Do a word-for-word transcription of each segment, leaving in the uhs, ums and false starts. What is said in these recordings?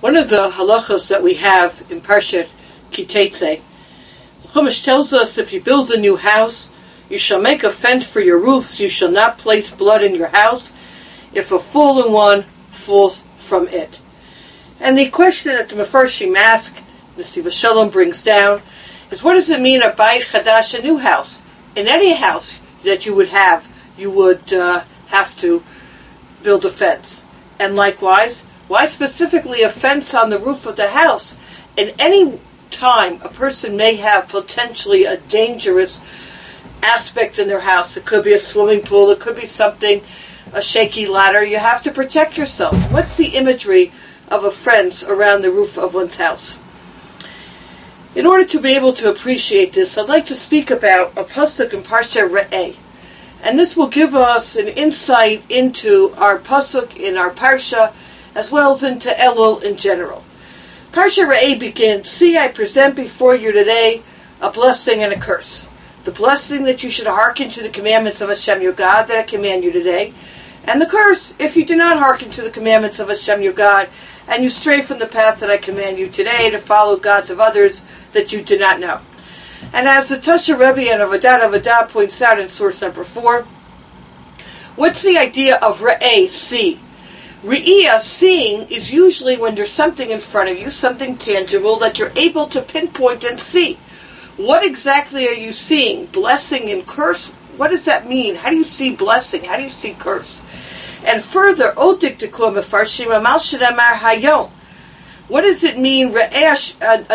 One of the halachos that we have in Parshat Ki Teitzei, Chumash tells us if you build a new house, you shall make a fence for your roofs, you shall not place blood in your house if a fallen one falls from it. And the question that the Mefarshim ask, the Siva Shalom brings down, is what does it mean a Bayit Chadash, a new house? In any house that you would have, you would uh, have to build a fence. And likewise, why specifically a fence on the roof of the house? In any time, a person may have potentially a dangerous aspect in their house. It could be a swimming pool, it could be something, a shaky ladder. You have to protect yourself. What's the imagery of a fence around the roof of one's house? In order to be able to appreciate this, I'd like to speak about a pasuk in Parsha Re'eh. And this will give us an insight into our pasuk in our parsha, as well as into Elul in general. Parsha Re'eh begins, "See, I present before you today a blessing and a curse. The blessing that you should hearken to the commandments of Hashem your God that I command you today, and the curse if you do not hearken to the commandments of Hashem your God, and you stray from the path that I command you today to follow gods of others that you do not know." And as the Tasha Rebbe and Avodat Avodah points out in source number four, what's the idea of Re'eh, see? Re'iyah, seeing, is usually when there's something in front of you, something tangible that you're able to pinpoint and see. What exactly are you seeing? Blessing and curse? What does that mean? How do you see blessing? How do you see curse? And further, Otik Teklo Mefarshim Amal Shadamar Hayom. What does it mean? What is the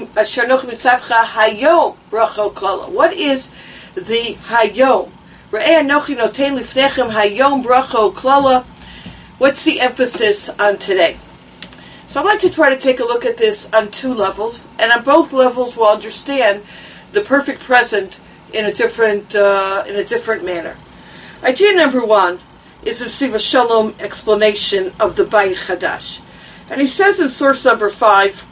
Hayom? What's the emphasis on today? So I'd like to try to take a look at this on two levels, and on both levels we'll understand the perfect present in a different uh, in a different manner. Idea number one is the Siva Shalom explanation of the Bayit Chadash. And he says in source number five,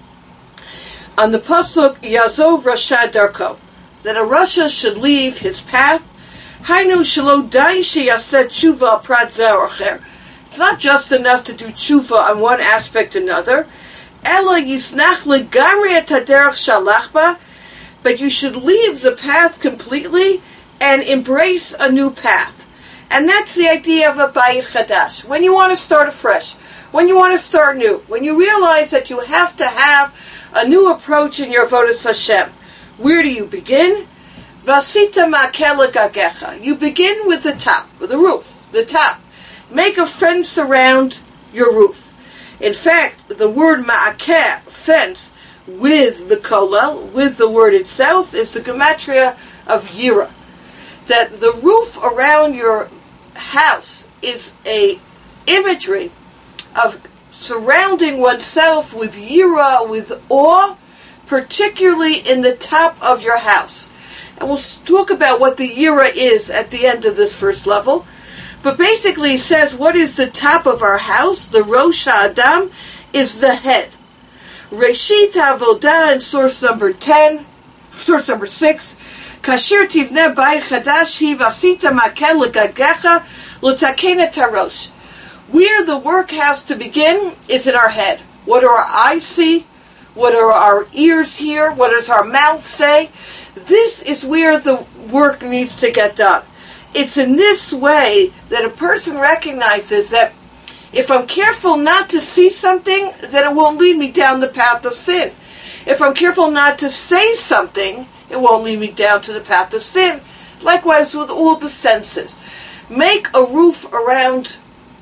on the pasuk Yazov Rasha Darko, that a Rasha should leave his path. Hainu shelo dai sheyaseh tshuva prat zeh or acher. It's not just enough to do tshuva on one aspect or another. Ela yisnach legamri et haderech shalach ba, but you should leave the path completely and embrace a new path. And that's the idea of a Bayit Chadash. When you want to start afresh, when you want to start new, when you realize that you have to have a new approach in your avodas Hashem, where do you begin? Vasita ma'akel gagecha. You begin with the top, with the roof, the top. Make a fence around your roof. In fact, the word ma'akeh, fence, with the kolel, with the word itself, is the gematria of yira. That the roof around your house is a imagery of surrounding oneself with yira, with awe, particularly in the top of your house. And we'll talk about what the yira is at the end of this first level. But basically it says what is the top of our house? The Rosh Ha'adam is the head. Reshit Avodah in source number ten, source number six, Kasher tivneh bayit chadash hi vasita makel legagecha l'taken et harosh. Where the work has to begin is in our head. What do our eyes see? What do our ears hear? What does our mouth say? This is where the work needs to get done. It's in this way that a person recognizes that if I'm careful not to see something, then it won't lead me down the path of sin. If I'm careful not to say something, it won't lead me down to the path of sin. Likewise with all the senses. Make a roof around,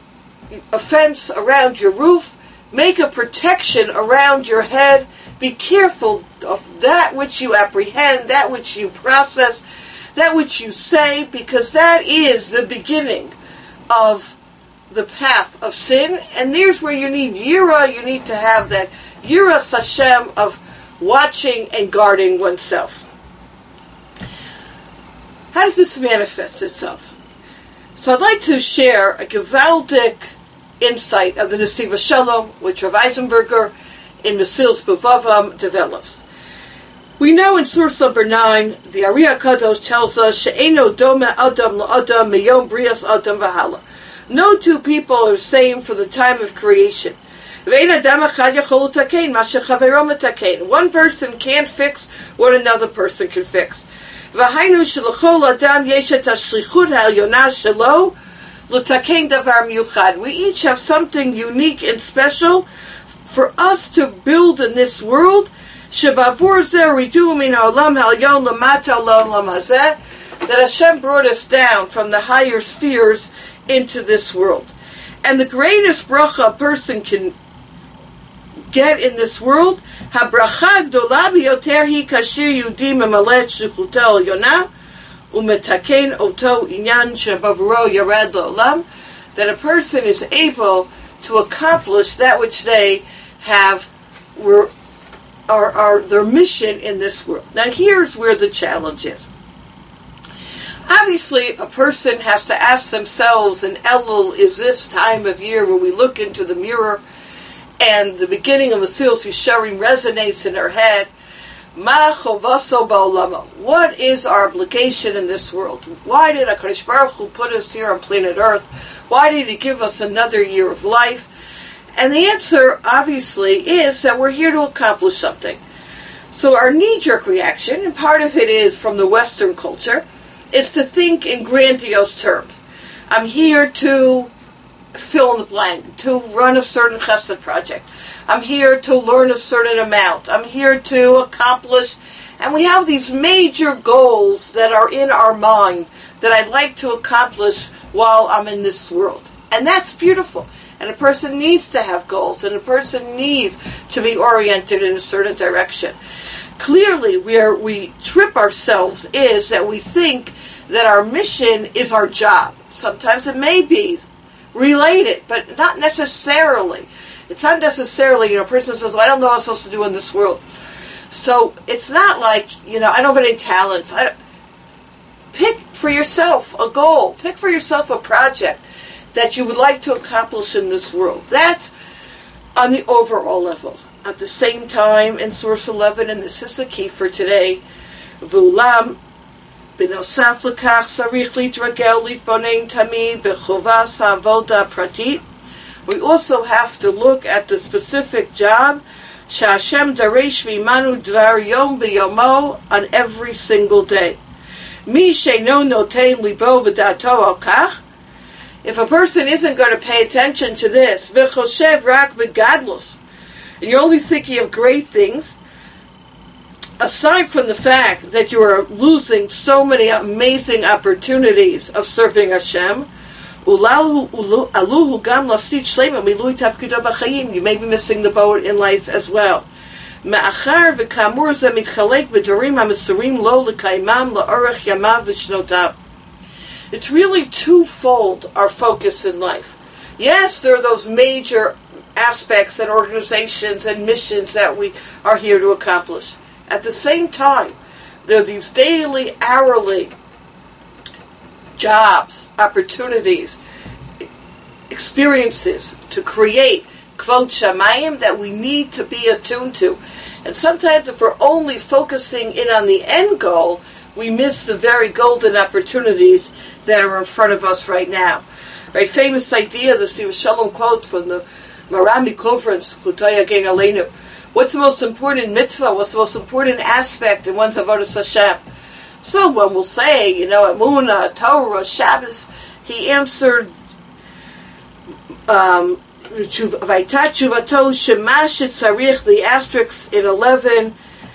a fence around your roof. Make a protection around your head. Be careful of that which you apprehend, that which you process, that which you say, because that is the beginning of the path of sin. And there's where you need yira, you need to have that yiras Hashem of watching and guarding oneself. How does this manifest itself? So I'd like to share a gewaldic insight of the Nesiva Shalom, which Rav Eisenberger in Mesilas Bavavam develops. We know in source number nine, the Ari HaKadosh tells us, She'eno dome adam la'adam miyom brias adam v'hala. No two people are the same from the time of creation. One person can't fix what another person can fix. We each have something unique and special for us to build in this world. That Hashem brought us down from the higher spheres into this world. And the greatest bracha a person can get in this world, habracha gdola biyoter hi kashir yudi memalet shlichuto yonah umetaken oto inyan shebavuro yared la'olam, that a person is able to accomplish that which they have were are, are their mission in this world. Now here's where the challenge is. Obviously, a person has to ask themselves, and Elul is this time of year where we look into the mirror and the beginning of Mesilas Yesharim resonates in our head. Ma chovaso ba'olamo. What is our obligation in this world? Why did HaKadosh Baruch Hu put us here on planet Earth? Why did He give us another year of life? And the answer, obviously, is that we're here to accomplish something. So our knee-jerk reaction, and part of it is from the Western culture, is to think in grandiose terms. I'm here to fill in the blank, to run a certain chesed project. I'm here to learn a certain amount. I'm here to accomplish, and we have these major goals that are in our mind that I'd like to accomplish while I'm in this world. And that's beautiful. And a person needs to have goals, and a person needs to be oriented in a certain direction. Clearly, where we trip ourselves is that we think that our mission is our job. Sometimes it may be related, but not necessarily. It's not necessarily, you know, a person says, well, I don't know what I'm supposed to do in this world. So it's not like, you know, I don't have any talents. I don't. Pick for yourself a goal. Pick for yourself a project that you would like to accomplish in this world. That's on the overall level. At the same time, in source eleven, and this is the key for today, V'ulam b'nosaf l'kach sarich litragel litbonein tamid b'chovas ha'avoda pratit. We also have to look at the specific job Sha'Hashem daresh mimanu dvar yom b'yomo on every single day. Mi she'no notein libo v'dato al kach. If a person isn't going to pay attention to this, v'choshev rak b'gadlus, and you're only thinking of great things, aside from the fact that you are losing so many amazing opportunities of serving Hashem, you may be missing the boat in life as well. It's really twofold, our focus in life. Yes, there are those major aspects and organizations and missions that we are here to accomplish. At the same time, there are these daily, hourly jobs, opportunities, experiences to create kvod shamayim that we need to be attuned to. And sometimes if we're only focusing in on the end goal, we miss the very golden opportunities that are in front of us right now. Right, famous idea, the Steve Shalom quote from the Marami conference, Chutaya Gein Aleinu. What's the most important mitzvah? What's the most important aspect in one's avodas Hashem? So one will say, you know, Emunah, Torah, Shabbos. He answered, um, Vayta Tshuvato Shemash Tzarich, the asterisk in eleven,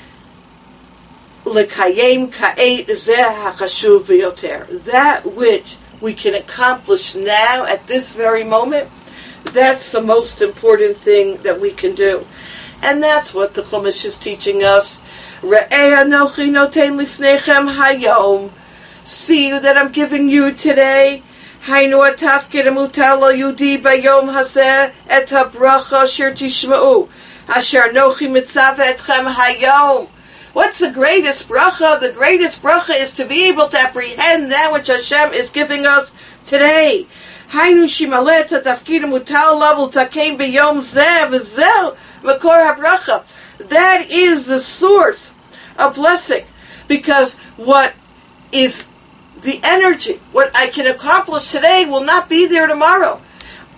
Lekayem Ka'et Zeh HaChashuv B'yoter. That which we can accomplish now at this very moment, that's the most important thing that we can do. And that's what the Chumash is teaching us. Re'eh anochi noten lifnechem hayom. See that I'm giving you today. Hainu atafkid amutal yudi bayom hazeh et habracha asher tishma'u. Asher anochi mitzav etchem hayom. What's the greatest bracha? The greatest bracha is to be able to apprehend that which Hashem is giving us today. Hainu shimalet atafkid amutal lavu takein bayom zeh v'zeh makor habracha. That is the source of blessing, because what is the energy, what I can accomplish today will not be there tomorrow.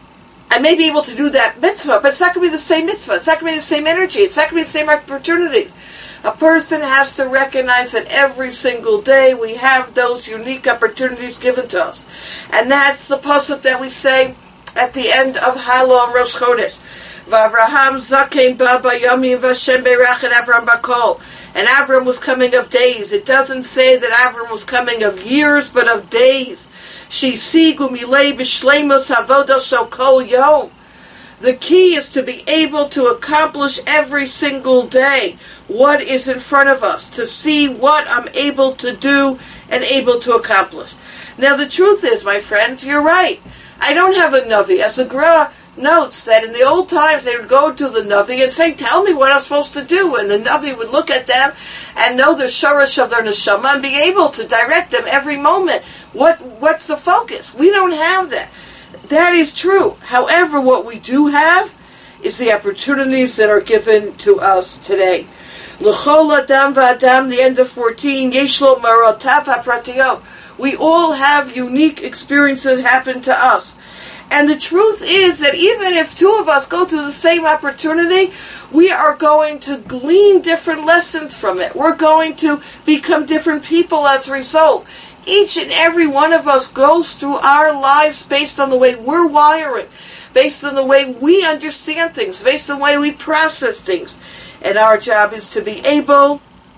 I may be able to do that mitzvah, but it's not going to be the same mitzvah. It's not going to be the same energy. It's not going to be the same opportunity. A person has to recognize that every single day we have those unique opportunities given to us. And that's the pasuk that we say at the end of Hallel and Rosh Chodesh. V'Avraham zaken ba bayamim v'Hashem berach et Avram bakol. And Avram was coming of days. It doesn't say that Avram was coming of years, but of days. Shisigu milei b'shleimus havodah shel kol yom. The key is to be able to accomplish every single day what is in front of us, to see what I'm able to do and able to accomplish. Now the truth is, my friends, you're right. I don't have a Navi. As the Gra notes that in the old times they would go to the Navi and say, tell me what I'm supposed to do. And the Navi would look at them and know the shorosh of their neshama and be able to direct them every moment. What What's the focus? We don't have that. That is true. However, what we do have is the opportunities that are given to us today. L'chol adam v'adam, the end of fourteen, yesh lo marotav hapratiyot. We all have unique experiences happen to us. And the truth is that even if two of us go through the same opportunity, we are going to glean different lessons from it. We're going to become different people as a result. Each and every one of us goes through our lives based on the way we're wiring, based on the way we understand things, based on the way we process things. And our job is to be able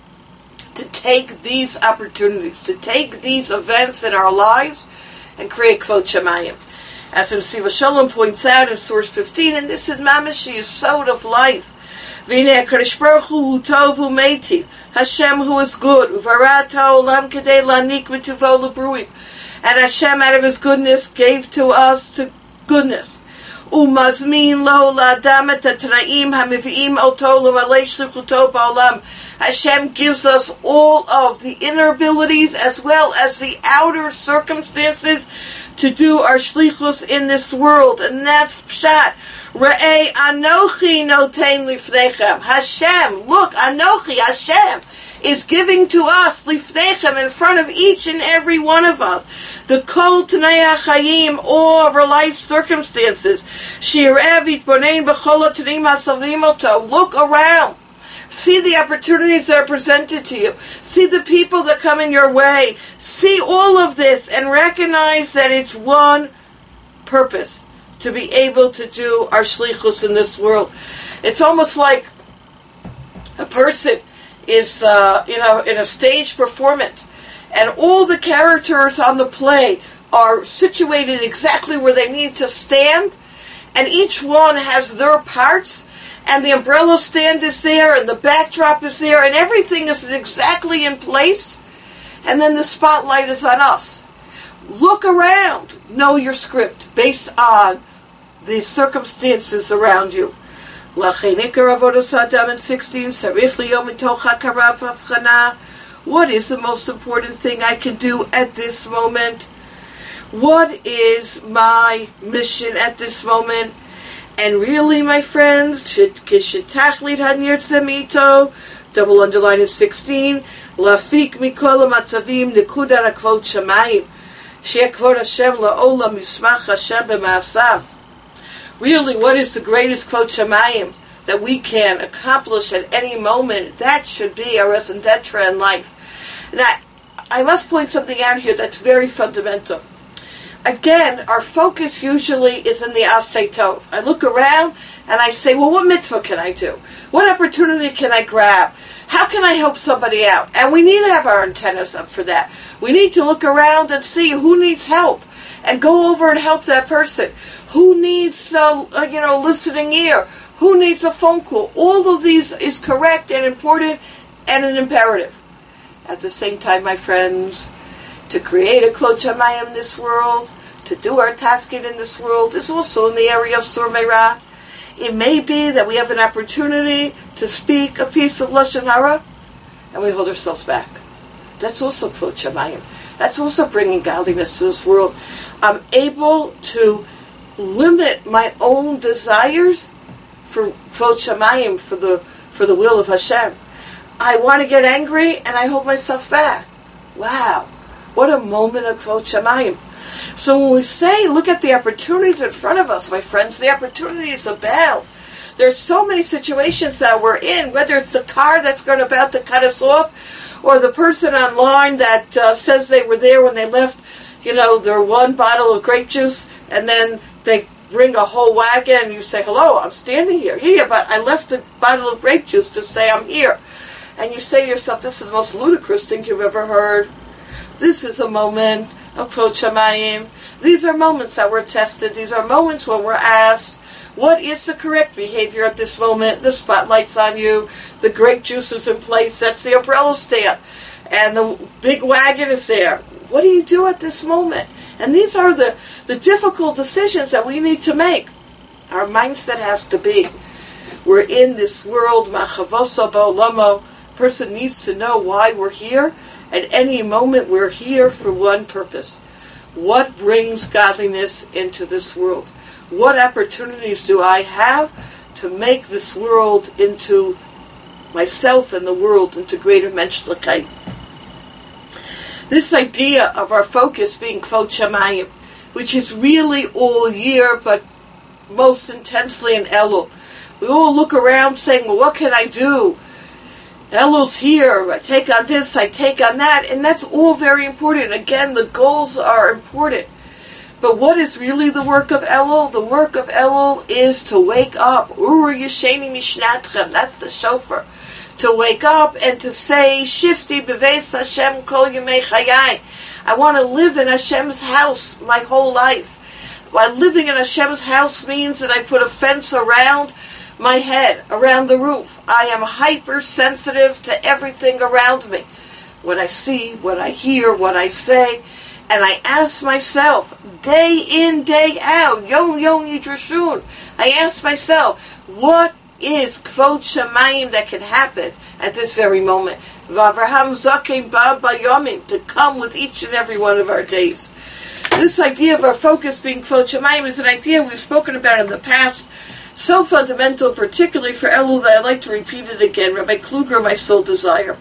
to take these opportunities, to take these events in our lives and create Kvod Shamayim. As Siva Shalom points out in source fifteen, and this is mamash yesod of life. V'nei HaKadosh Baruch Hu tov u'meitiv. Hashem who is good. Uvarat ha'olam kedei lanik mituvo l'bruim. And Hashem out of His goodness gave to us to goodness. Umazmin lo la'adam et ha'tnaim ha'mivi'im oto l'malei shlichuto ba'olam. Hashem gives us all of the inner abilities as well as the outer circumstances to do our shlichus in this world. And that's pshat. Re'ei anochi noten lifnechem. Hashem, look, anochi, Hashem is giving to us lifnechem, in front of each and every one of us, the kol t'nai ha'chayim, all of our life circumstances. Shireh v'itbonein b'chol ha'tnim ha'savim oto. Look around. See the opportunities that are presented to you. See the people that come in your way. See all of this and recognize that it's one purpose, to be able to do our shlichus in this world. It's almost like a person is uh, you know, in a stage performance and all the characters on the play are situated exactly where they need to stand, and each one has their parts. And the umbrella stand is there, and the backdrop is there, and everything is exactly in place. And then the spotlight is on us. Look around. Know your script based on the circumstances around you. What is the most important thing I can do at this moment? What is my mission at this moment? And really, my friends, double underline in sixteen, lafik mikol hamatzavim nekuda rakvot shamayim, she'ekvod Hashem la'olam yismach Hashem b'ma'asav. Really, what is the greatest Kvod Shamayim that we can accomplish at any moment? That should be our raison d'etre in life. Now, I must point something out here that's very fundamental. Again, our focus usually is in the Aseh Tov. I look around and I say, well, what mitzvah can I do? What opportunity can I grab? How can I help somebody out? And we need to have our antennas up for that. We need to look around and see who needs help and go over and help that person. Who needs a, a you know, listening ear? Who needs a phone call? All of these is correct and important and an imperative. At the same time, my friends, to create a Kvod Shamayim in this world, to do our tafkid in this world, is also in the area of Sur Meirah. It may be that we have an opportunity to speak a piece of Lashon Hara, and we hold ourselves back. That's also Kvod Shamayim. That's also bringing godliness to this world. I'm able to limit my own desires for Kvod Shamayim, for the for the will of Hashem. I want to get angry, and I hold myself back. Wow. What a moment of Kvod Shamayim. So when we say, look at the opportunities in front of us, my friends, the opportunities abound. There's so many situations that we're in, whether it's the car that's going about to cut us off, or the person online that uh, says they were there when they left, you know, their one bottle of grape juice, and then they bring a whole wagon, and you say, hello, I'm standing here. Yeah, yeah, but I left the bottle of grape juice to say I'm here. And you say to yourself, this is the most ludicrous thing you've ever heard. This is a moment of Kvod Shamayim. These are moments that we're tested. These are moments when we're asked, what is the correct behavior at this moment? The spotlight's on you. The grape juice is in place. That's the umbrella stand. And the big wagon is there. What do you do at this moment? And these are the, the difficult decisions that we need to make. Our mindset has to be, we're in this world, machavosa ba'olamo. Person needs to know why we're here. At any moment, we're here for one purpose. What brings godliness into this world? What opportunities do I have to make this world into myself and the world into greater menschlichkeit? This idea of our focus being Kvod Shamayim, which is really all year, but most intensely in Elul. We all look around saying, well, what can I do? Elul's here, I take on this, I take on that, and that's all very important. Again, the goals are important. But what is really the work of Elul? The work of Elul is to wake up. Uru Yesheni Mishnatchem, that's the shofar. To wake up and to say, Shifti Beveis Hashem Kol Yemei Chayai. I want to live in Hashem's house my whole life. While living in Hashem's house means that I put a fence around my head, around the roof. I am hypersensitive to everything around me. What I see, what I hear, what I say. And I ask myself, day in, day out, Yom Yom Yidrashun, I ask myself, what is Kvod Shamayim that can happen at this very moment? V'Avraham Zaken Ba Bayomin, to come with each and every one of our days. This idea of our focus being Kvod Shamayim is an idea we've spoken about in the past, so fundamental, particularly for Elul, that I'd like to repeat it again. Rabbi Kluger, my sole desire.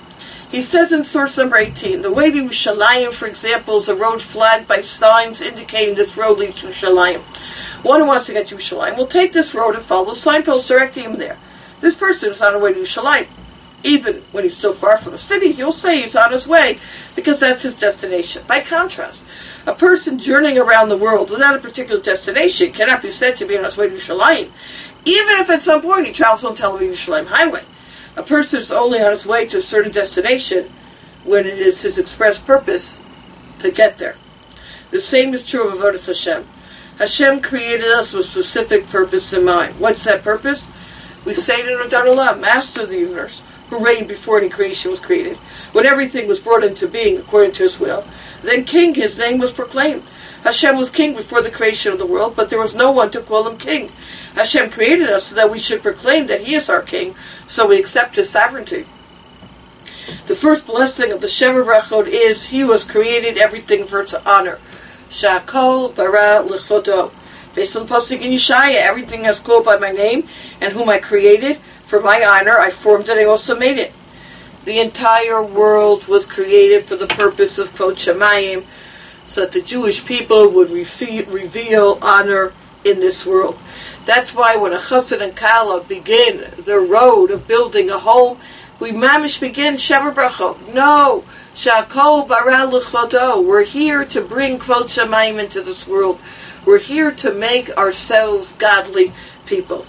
He says in source number eighteen, the way to Yerushalayim, for example, is a road flagged by signs indicating this road leads to Yerushalayim. One who wants to get to Yerushalayim will take this road and follow the signpost directing him there. This person is on the way to Yerushalayim. Even when he's still far from the city, he'll say he's on his way because that's his destination. By contrast, a person journeying around the world without a particular destination cannot be said to be on his way to Yerushalayim, even if at some point he travels on Tel Aviv Yerushalayim highway. A person is only on his way to a certain destination when it is his express purpose to get there. The same is true of Avodas Hashem. Hashem created us with specific purpose in mind. What's that purpose? We say to Adon Olam, Master of the universe, who reigned before any creation was created, when everything was brought into being according to His will. Then King, His name was proclaimed. Hashem was king before the creation of the world, but there was no one to call Him king. Hashem created us so that we should proclaim that He is our king, so we accept His sovereignty. The first blessing of the Sheva Brachot is, He who has created everything for its honor. Sha'akol bara l'chvodo. Based on the pasuk in Yeshaya, everything has called by my name, and whom I created, for my honor, I formed it, I also made it. The entire world was created for the purpose of Kvod Shamayim, so that the Jewish people would refe- reveal honor in this world. That's why when a chassid and kala begin the road of building a home, we mamish begin Sheva Brachot. No, Sha'akol bara l'chvodo. We're here to bring Kvod Shamayim into this world. We're here to make ourselves godly people.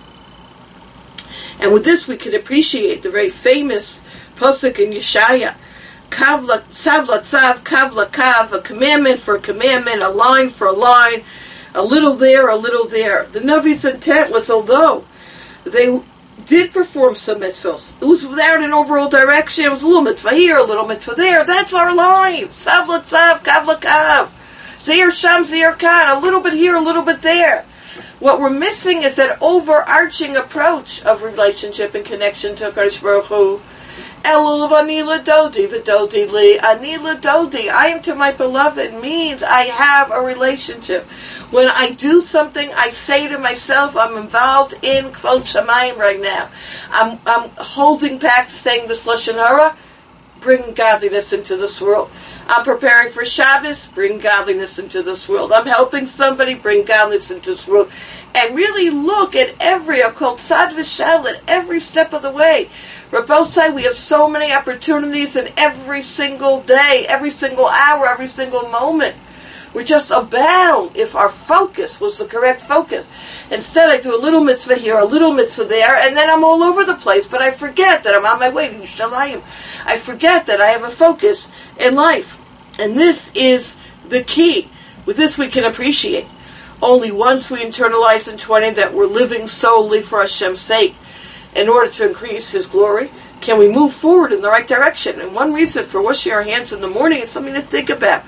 And with this we can appreciate the very famous pasuk in Yeshaya, Kav la tzav la tzav, kav la kav, a commandment for a commandment, a line for a line, a little there, a little there. The Navi's intent was, although they did perform some mitzvahs, it was without an overall direction. It was a little mitzvah here, a little mitzvah there. That's our life. Tzav la tzav, kav la kav. Zeir sham, zeir kan. A little bit here, a little bit there. What we're missing is that overarching approach of relationship and connection to HaKadosh Baruch Hu. Elul v'ani l'dodi v'dodi li. Ani l'dodi. I am to my beloved means I have a relationship. When I do something, I say to myself, I'm involved in Kvod Shamayim right now. I'm, I'm holding back saying this Lashon Hara. bring godliness into this world. I'm preparing for Shabbos, bring godliness into this world. I'm helping somebody, bring godliness into this world. And really look at every occult tzad v'shel at every step of the way. Rabbosai, we have so many opportunities in every single day, every single hour, every single moment. We just abound if our focus was the correct focus. Instead, I do a little mitzvah here, a little mitzvah there, and then I'm all over the place. But I forget that I'm on my way to Yerushalayim. I forget that I have a focus in life. And this is the key. With this, we can appreciate. Only once we internalize in twenty that we're living solely for Hashem's sake, in order to increase His glory, can we move forward in the right direction. And one reason for washing our hands in the morning is something to think about.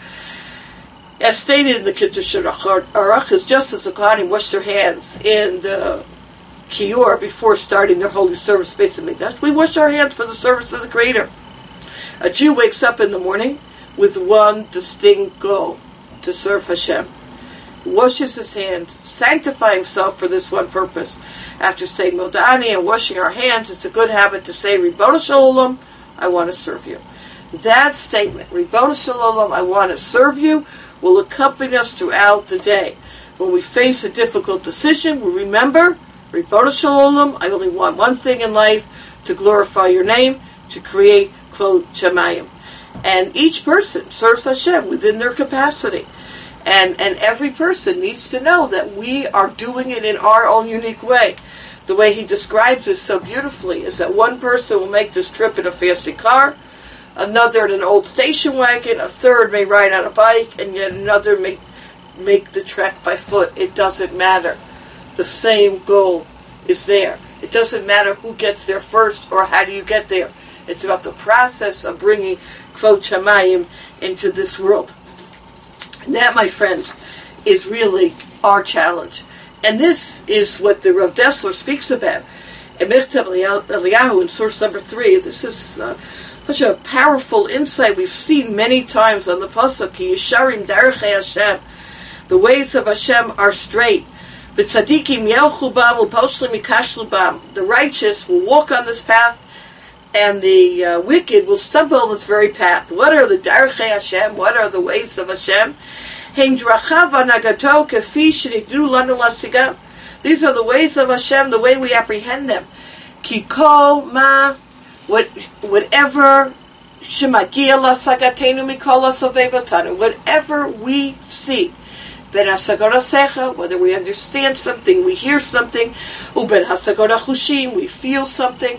As stated in the Kiddush Aruch, is just as the Kohanim wash their hands in the Kiyor before starting their holy service Beis Hamikdash, we wash our hands for the service of the Creator. A Jew wakes up in the morning with one distinct goal, to serve Hashem. He washes his hands, sanctify himself for this one purpose. After saying Modani and washing our hands, it's a good habit to say, Ribono Shel Olam, I want to serve you. That statement, Ribono Shel Olam, I want to serve you, will accompany us throughout the day. When we face a difficult decision, we remember, Ribono Shel Olam, I only want one thing in life, to glorify your name, to create, quote, Shemayim. And each person serves Hashem within their capacity. And and every person needs to know that we are doing it in our own unique way. The way he describes it so beautifully is that one person will make this trip in a fancy car, another in an old station wagon, a third may ride on a bike, and yet another may make the trek by foot. It doesn't matter. The same goal is there. It doesn't matter who gets there first or how do you get there. It's about the process of bringing Kvod Shamayim into this world. And that, my friends, is really our challenge. And this is what the Rav Dessler speaks about. In Michtav Eliyahu, in source number three, this is uh, such a powerful insight we've seen many times on the Pasuk, Ki Yesharim Derechei Hashem. The ways of Hashem are straight. V'tzadikim yelchu bam u'poshlim yikashlu bam. The righteous will walk on this path, and the uh, wicked will stumble on its very path. What are the Derechei Hashem? What are the ways of Hashem? Heim drachav anagato kefi shenitnu lanu lasiga. These are the ways of Hashem, the way we apprehend them. Kiko ma, what, whatever shemagia lasagatenu mikola savevotanu. Whatever we see. Ben hasagora secha, whether we understand something, we hear something. Uben hasagora chushim, we feel something.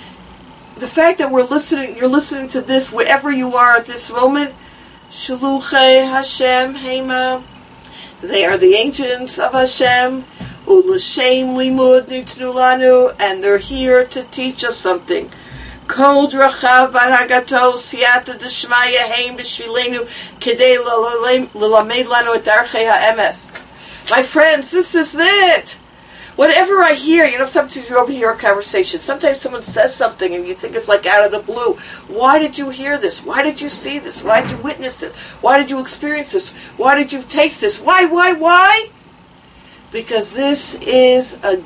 The fact that we're listening, you're listening to this wherever you are at this moment, Shaluchei Hashem Hema, they are the agents of Hashem, U'Lashem Limud Nitnu Lanu, and they're here to teach us something. Kol Drachav Baragato Siyata Deshmaya Heim B'Shvilenu Kedei L'Lamed Lanu Et Darchei HaEmes. My friends, this is it. Whatever I hear, you know, sometimes you overhear a conversation. Sometimes someone says something and you think it's like out of the blue. Why did you hear this? Why did you see this? Why did you witness this? Why did you experience this? Why did you taste this? Why, why, why? Because this is a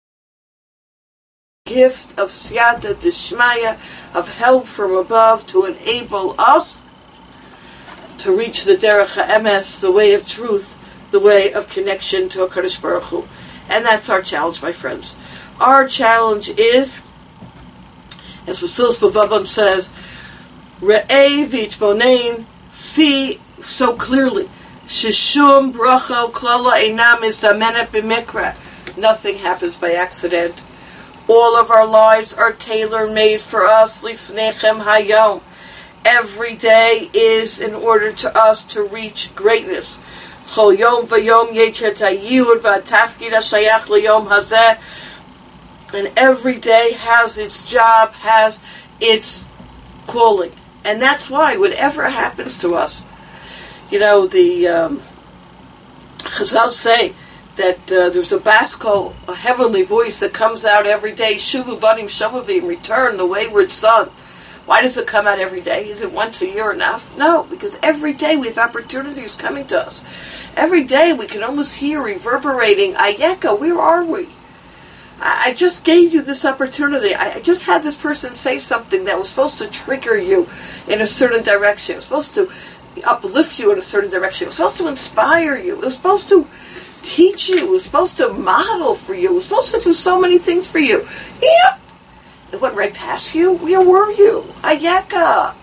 gift of siyata d'shmaya, of help from above to enable us to reach the derech ha'emes, the way of truth, the way of connection to HaKadosh Baruch Hu. And that's our challenge, my friends. Our challenge is, as Basilis Bavavim says, Re'eh v'itbonein, see so clearly, Shishum bracha klala einam mizdamenet b'mikra. Nothing happens by accident. All of our lives are tailor-made for us, lifnechem hayom. Every day is in order to us to reach greatness. Chol yom v'yom yechet hayiyud v'atafkid hashayach liyom hazeh. And every day has its job, has its calling. And that's why, whatever happens to us, you know, the um, Chazal say that uh, there's a baskol, a heavenly voice that comes out every day, Shuvu banim shavavim, return the wayward son. Why does it come out every day? Is it once a year enough? No, because every day we have opportunities coming to us. Every day we can almost hear reverberating, Ayeka, where are we? I, I just gave you this opportunity. I, I just had this person say something that was supposed to trigger you in a certain direction. It was supposed to uplift you in a certain direction. It was supposed to inspire you. It was supposed to teach you. It was supposed to model for you. It was supposed to do so many things for you. Yeah. It went right past you. Where were you? Ayeka.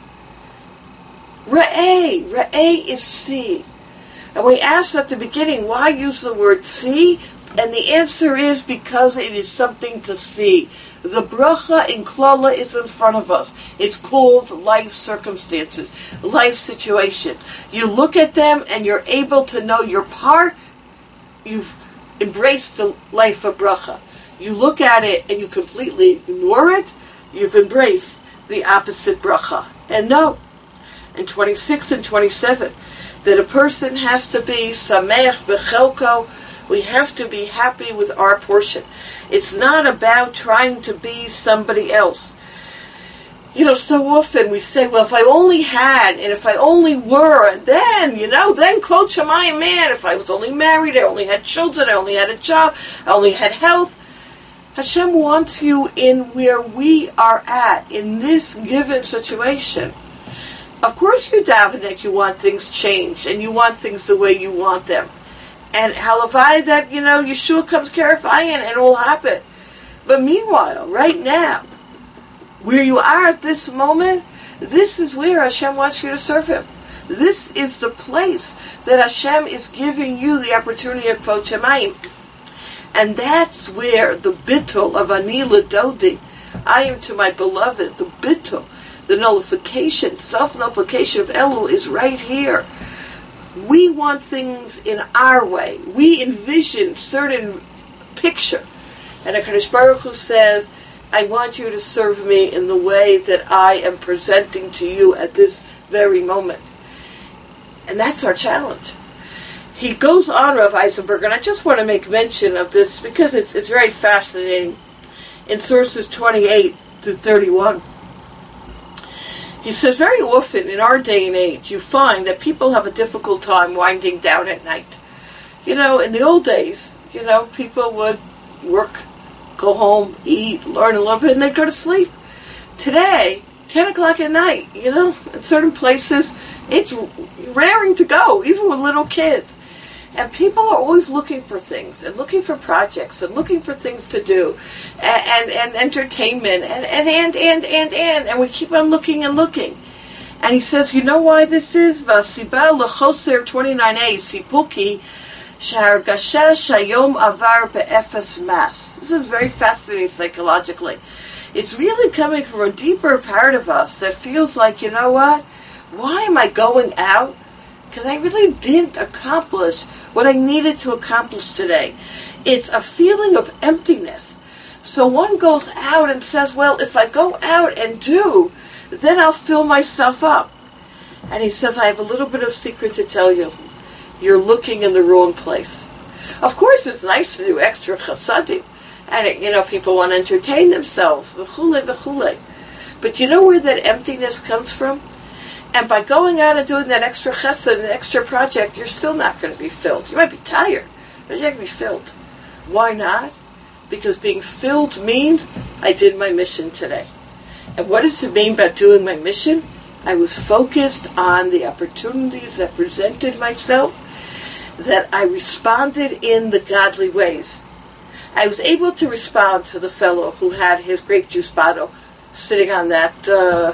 Re'eh. Re'eh is see. And we asked at the beginning, why use the word see? And the answer is because it is something to see. The bracha in Klala is in front of us. It's called life circumstances, life situations. You look at them and you're able to know your part. You've embraced the life of bracha. You look at it and you completely ignore it. You've embraced the opposite bracha. And no, in twenty-six and twenty-seven, that a person has to be samech bechelko. We have to be happy with our portion. It's not about trying to be somebody else. You know, so often we say, well, if I only had, and if I only were, and then, you know, then quote Shemayim, man, if I was only married, I only had children, I only had a job, I only had health. Hashem wants you in where we are at, in this given situation. Of course you daven that you want things changed, and you want things the way you want them. And halavai that, you know, Yeshua comes Karafayan and it will happen. But meanwhile, right now, where you are at this moment, this is where Hashem wants you to serve Him. This is the place that Hashem is giving you the opportunity of Kvod Shemayim. And that's where the bittul of Ani L'Dodi, I am to my beloved, the bittul, the nullification, self-nullification of Elul is right here. We want things in our way. We envision certain picture. And HaKadosh Baruch Hu says, I want you to serve me in the way that I am presenting to you at this very moment. And that's our challenge. He goes on, Rav Eisenberg, and I just want to make mention of this because it's, it's very fascinating. In sources twenty-eight through thirty-one, he says, very often in our day and age, you find that people have a difficult time winding down at night. You know, in the old days, you know, people would work, go home, eat, learn a little bit, and they'd go to sleep. Today, ten o'clock at night, you know, in certain places, it's raring to go, even with little kids. And people are always looking for things, and looking for projects, and looking for things to do, and, and, and entertainment, and, and, and, and, and, and, and we keep on looking and looking. And he says, you know why this is? V'asiba l'choser twenty-nine a, sipuki, shehargasha shayom avar be'efes mas. This is very fascinating psychologically. It's really coming from a deeper part of us that feels like, you know what? Why am I going out? Because I really didn't accomplish what I needed to accomplish today. It's a feeling of emptiness. So one goes out and says, well, if I go out and do, then I'll fill myself up. And he says, I have a little bit of secret to tell you. You're looking in the wrong place. Of course, it's nice to do extra chasadim. And, it, you know, people want to entertain themselves. V'chule, v'chule. But you know where that emptiness comes from? And by going out and doing that extra chesed, an extra project, you're still not going to be filled. You might be tired, but you're going to be filled. Why not? Because being filled means I did my mission today. And what does it mean by doing my mission? I was focused on the opportunities that presented myself, that I responded in the godly ways. I was able to respond to the fellow who had his grape juice bottle sitting on that uh,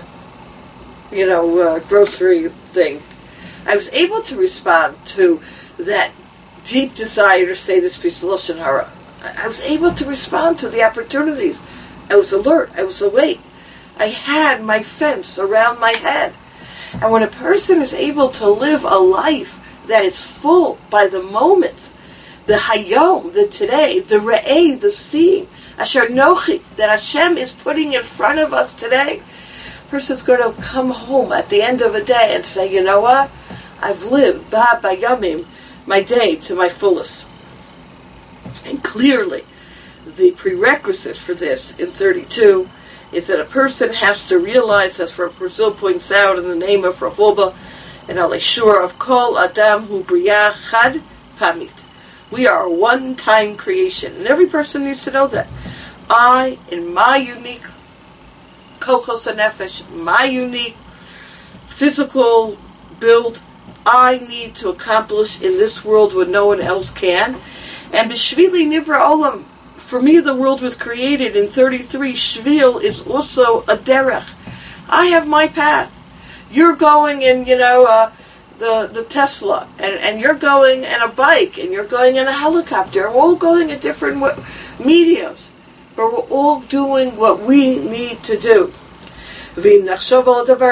you know, uh, grocery thing. I was able to respond to that deep desire to say this piece of Lashon Hara. I was able to respond to the opportunities. I was alert. I was awake. I had my fence around my head. And when a person is able to live a life that is full by the moment, the hayom, the today, the re'eh, the seeing, asher nochi, that Hashem is putting in front of us today, person's going to come home at the end of a day and say, you know what? I've lived ba bayamim, my day to my fullest. And clearly, the prerequisite for this in thirty-two is that a person has to realize, as Rav Brazil points out in the name of Rav Wolbe and Alei Shur, of Kol Adam Hu Bria Chad Pamit. We are a one-time creation, and every person needs to know that. I, in my unique kochos hanefesh, my unique physical build, I need to accomplish in this world what no one else can. And b'shvili nivra olam, for me the world was created in thirty-three. Shvil is also a derech. I have my path. You're going in, you know, uh, the the Tesla, and, and you're going in a bike, and you're going in a helicopter. We're all going in different w- mediums, but we're all doing what we need to do. He says,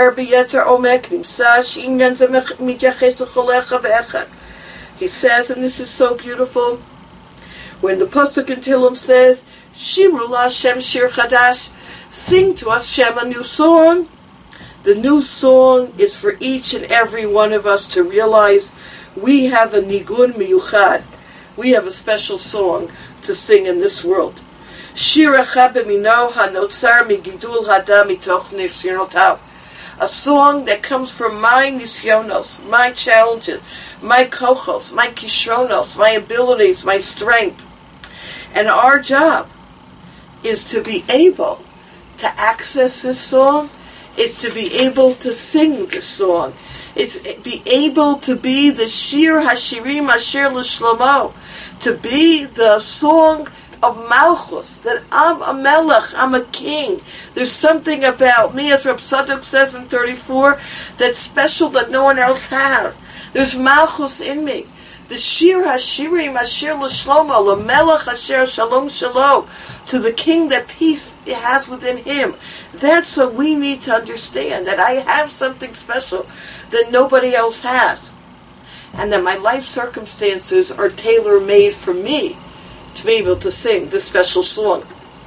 and this is so beautiful, when the Pasuk in Tehillim says, Shiru LaHashem Shir Chadash, sing to Hashem a new song. The new song is for each and every one of us to realize we have a nigun miyuchad. We have a special song to sing in this world. Shir Echad B'mino Hanotzar Migidul Hadam Mitoch Nisyonotav. A song that comes from my nisyonos, my challenges, my kochos, my kishronos, my abilities, my strength. And our job is to be able to access this song. It's to be able to sing this song. It's be able to be the Shir Hashirim Asher L'Shlomo, to be the song of Malchus, that I'm a melech, I'm a king. There's something about me, as Reb Tzadok says in thirty-four, that's special that no one else has. There's Malchus in me. The Shir Hashirim Asher L'Shlomo, L'Melech Asher Shalom Shalom, to the king that peace has within him. That's what we need to understand, that I have something special that nobody else has. And that my life circumstances are tailor-made for me to be able to sing this special song.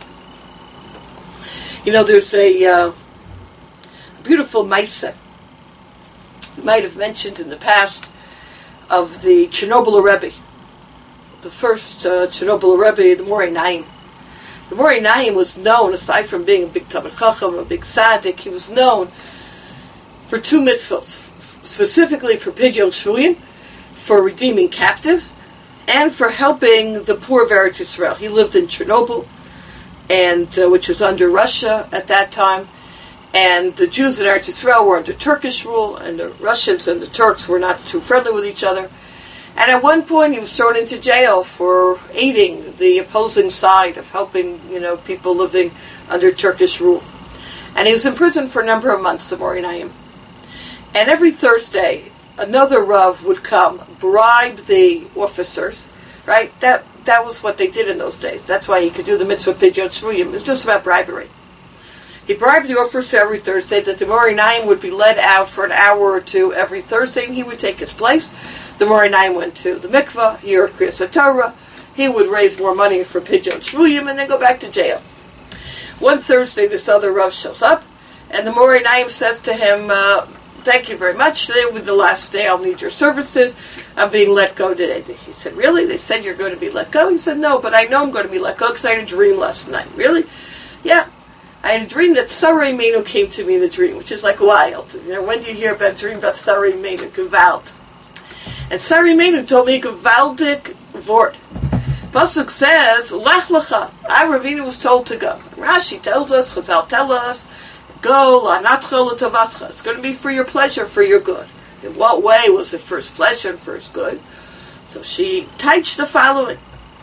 You know, there's a uh, beautiful Maisa, you might have mentioned in the past, of the Chernobyl Rebbe, the first uh, Chernobyl Rebbe, the Moreh Naim. The Moreh Naim was known, aside from being a big Talmid Chacham, a big Tzaddik, he was known for two mitzvahs, specifically for Pidyon Shvuyim, for redeeming captives, and for helping the poor of Eretz Yisrael. He lived in Chernobyl, and uh, which was under Russia at that time, and the Jews in Eretz Yisrael were under Turkish rule, and the Russians and the Turks were not too friendly with each other. And at one point he was thrown into jail for aiding the opposing side of helping, you know, people living under Turkish rule. And he was in prison for a number of months, the Moreh Naim. And every Thursday, another Rav would come, bribe the officers, right? That that was what they did in those days. That's why he could do the mitzvah Pidyon Shvuyim. It was just about bribery. He bribed the officer every Thursday that the Moreh Naim would be let out for an hour or two every Thursday, and he would take his place. The Moreh Naim went to the mikvah, he heard Kriyas HaTorah, he would raise more money for Pidyon Shvuyim, and then go back to jail. One Thursday, this other Rav shows up, and the Moreh Naim says to him, uh, thank you very much, today will be the last day, I'll need your services, I'm being let go today. He said, really? They said you're going to be let go? He said, no, but I know I'm going to be let go because I had a dream last night. Really? Yeah. I had a dream that Sarah Imeinu came to me in a dream, which is like wild. You know, when do you hear about a dream about Sarah Imeinu? Gewalt. And Sarah Imeinu told me a gewaltic vort. Pasuk says, Lech lecha. I, Ravina, was told to go. Rashi tells us, Chazal tell us, go, la'natcha l'tovatcha. It's going to be for your pleasure, for your good. In what way was it for his pleasure and for his good? So she teaches the following.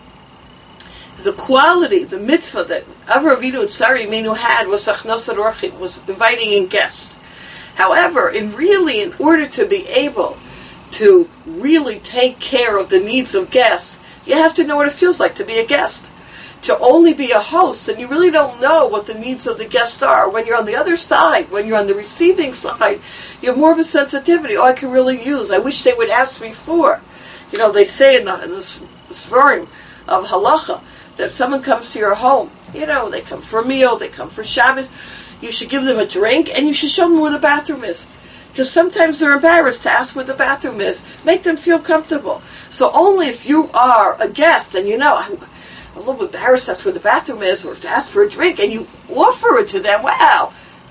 The quality, the mitzvah that Avraham Avinu and Sarah Imeinu had was achnasat orchim, was inviting in guests. However, in really, in order to be able to really take care of the needs of guests, you have to know what it feels like to be a guest. To only be a host, and you really don't know what the needs of the guest are. When you're on the other side, when you're on the receiving side, you have more of a sensitivity. Oh, I can really use. I wish they would ask me for. You know, they say in the, in the Svarim of Halacha, that if someone comes to your home, you know, they come for a meal, they come for Shabbos, you should give them a drink, and you should show them where the bathroom is. Because sometimes they're embarrassed to ask where the bathroom is. Make them feel comfortable. So only if you are a guest, and you know, I'm, I'm a little embarrassed to ask where the bathroom is, or to ask for a drink, and you offer it to them, wow,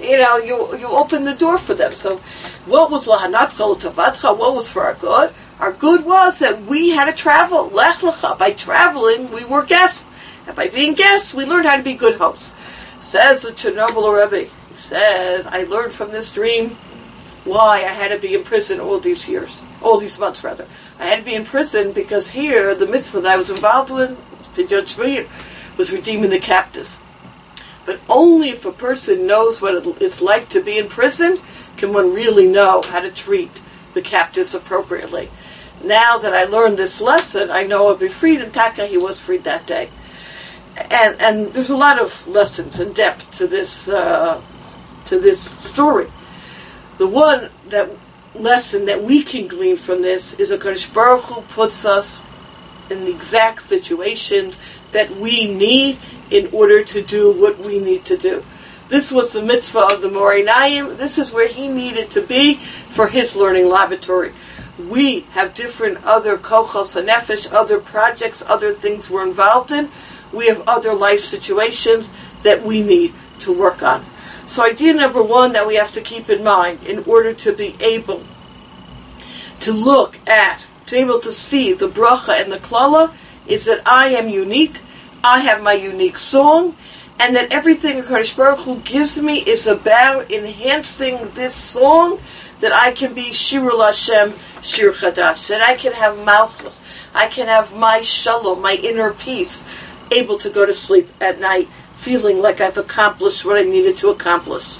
you know, you you open the door for them. So what was Lahanatzcha L'Tavatcha? What was for our good? Our good was that we had to travel. Lech Lecha. By traveling, we were guests. And by being guests, we learned how to be good hosts. Says the Chernobyl Rebbe, he says, I learned from this dream why I had to be in prison all these years. All these months, rather. I had to be in prison because here, the mitzvah that I was involved with, Pidyon Shvuyim, was redeeming the captives. But only if a person knows what it's like to be in prison can one really know how to treat the captives appropriately. Now that I learned this lesson, I know I'll be freed, and Taka, he was freed that day. And and there's a lot of lessons in depth to this uh, to this story. The one that lesson that we can glean from this is a HaKadosh Baruch Hu puts us in the exact situations that we need in order to do what we need to do. This was the mitzvah of the Moreh Naim. This is where he needed to be for his learning laboratory. We have different other kochos hanefesh, other projects, other things we're involved in. We have other life situations that we need to work on. So idea number one that we have to keep in mind in order to be able to look at, to be able to see the bracha and the klala is that I am unique, I have my unique song, and that everything HaKadosh Baruch Hu gives me is about enhancing this song, that I can be Shirul Hashem, Shir Chadash, that I can have Malchus, I can have my Shalom, my inner peace, able to go to sleep at night, feeling like I've accomplished what I needed to accomplish.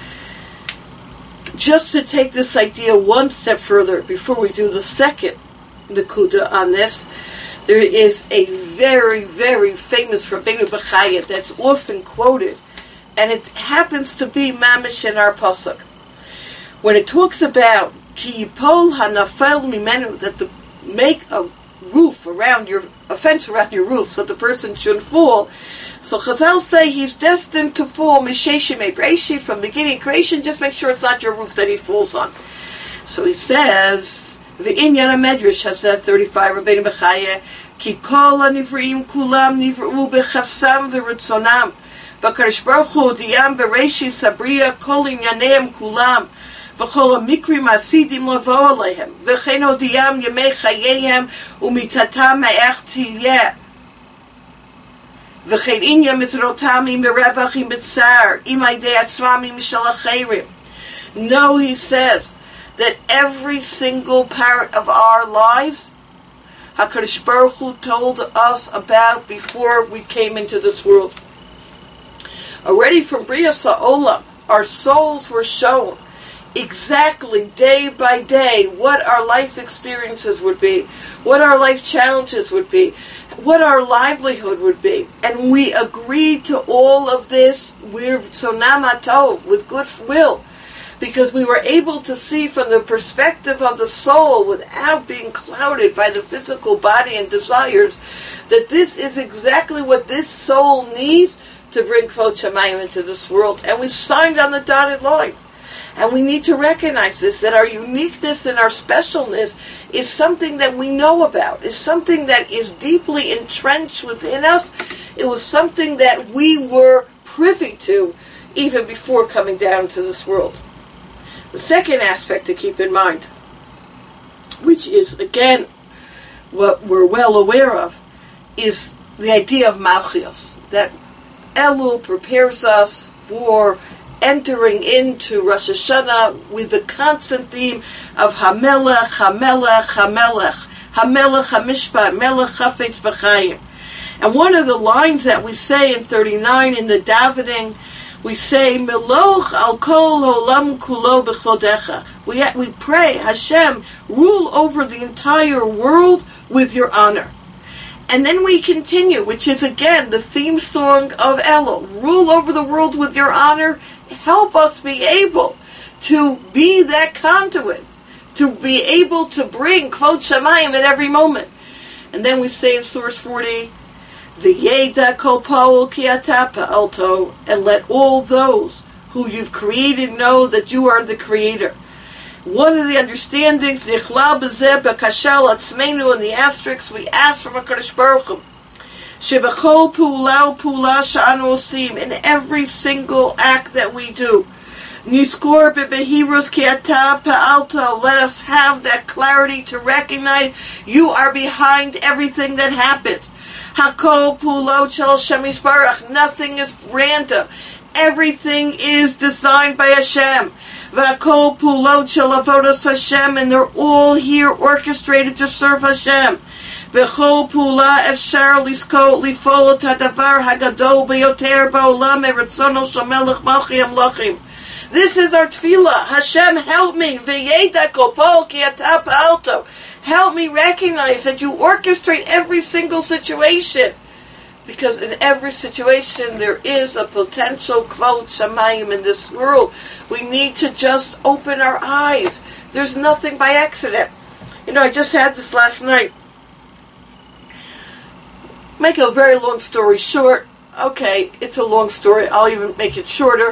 Just to take this idea one step further, before we do the second Nakuda on this, there is a very, very famous Rabbeinu Bechaya that's often quoted, and it happens to be Mamish in our Pasuk. When it talks about Ki Yipol Hanafel Mimenu, that the make a roof around your, a fence around your roof so the person shouldn't fall. So Chazal say he's destined to fall Misheshim Ebreshit from beginning of creation. Just make sure it's not your roof that he falls on. So he says, the Inyan HaMedrash has that thirty-five, Rabbeinu Bechaya, Ki Kol HaNivriim Kulam Nivru Bechafsam V'Ritzonam V'Kadosh Baruch Hu Diyam Bereshit Sabriya Kol Inyaneim Kulam V'chol HaMikrim Asidim Lavo Alehem V'chein Hodiyam Yemei Chayehem U'mitatam Ha'ech Tiyeh V'chein Inyam Mizrotam Im Merevach Im B'tzar Im Aidei Atzmam Im Mishal HaCheirim. No, he says that every single part of our lives HaKadosh Baruch Hu told us about before we came into this world. Already from Brias HaOlam, our souls were shown exactly day by day what our life experiences would be, what our life challenges would be, what our livelihood would be. And we agreed to all of this we're Tzonam HaTov, with good will, because we were able to see from the perspective of the soul without being clouded by the physical body and desires, that this is exactly what this soul needs to bring Kvod Shamayim into this world. And we signed on the dotted line. And we need to recognize this, that our uniqueness and our specialness is something that we know about, is something that is deeply entrenched within us. It was something that we were privy to even before coming down to this world. The second aspect to keep in mind, which is, again, what we're well aware of, is the idea of Malchios, that Elul prepares us for entering into Rosh Hashanah with the constant theme of Hamelech, Hamelech, Hamelech, Hamelech, Hamishpat, Melech, Chafetz B'Chaim. And one of the lines that we say in thirty-nine in the davening, we say, Meloch al kol olam kulo b'chodecha. We we pray, Hashem, rule over the entire world with your honor. And then we continue, which is again the theme song of Elul. Rule over the world with your honor. Help us be able to be that conduit, to be able to bring Kvod Shamayim at every moment. And then we say in Source forty, V'yeda kol pa'ol ki ata pa'alto, and let all those who you've created know that you are the creator. One of the understandings, Nichlal b'zeh b'kashal atzmeinu, in the asterisk, we ask from HaKadosh Baruch Hu, Shebechol pu'ula u'pu'ula sha'anu osim, in every single act that we do, Niskor bebehirus ki ata pa'alto. Let us have that clarity to recognize you are behind everything that happens. Hakol pulot shel Hashem yisbarach. Nothing is random. Everything is designed by Hashem. V'akol pulot shel avodas Hashem, and they're all here orchestrated to serve Hashem. V'chol pula efshar liskot lifol et hadavar hagadol biyoter ba'olam eretzono shel melech malchi amlachim. This is our tefillah. Hashem, help me. V'yeda kopol ki ata pa'alto. Help me recognize that you orchestrate every single situation. Because in every situation there is a potential kvod shamayim in this world. We need to just open our eyes. There's nothing by accident. You know, I just had this last night. Make a very long story short. Okay, it's a long story. I'll even make it shorter.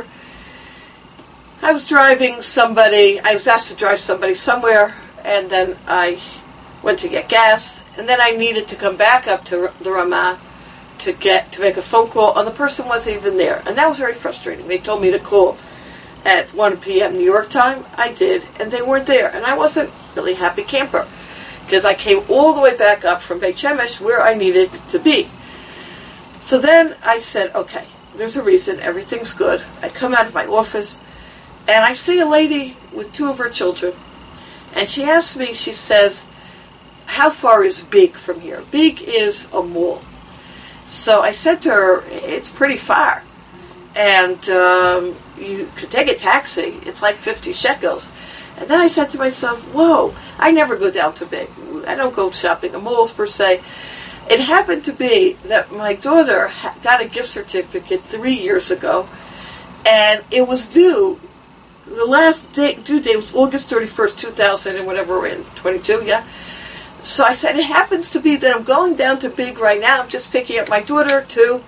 I was driving somebody, I was asked to drive somebody somewhere, and then I went to get gas, and then I needed to come back up to the Ramah to get to make a phone call, and the person wasn't even there. And that was very frustrating. They told me to call at one p.m. New York time. I did, and they weren't there. And I wasn't really a happy camper, because I came all the way back up from Beit Shemesh where I needed to be. So then I said, okay, there's a reason, everything's good. I come out of my office, and I see a lady with two of her children. And she asks me, she says, how far is Big from here? Big is a mall. So I said to her, it's pretty far. And um, you could take a taxi. It's like fifty shekels. And then I said to myself, whoa, I never go down to Big. I don't go shopping at malls per se. It happened to be that my daughter got a gift certificate three years ago. And it was due. The last day, due date was August thirty-first, two thousand and whatever we're in, twenty-two, yeah? So I said, it happens to be that I'm going down to Big right now. I'm just picking up my daughter to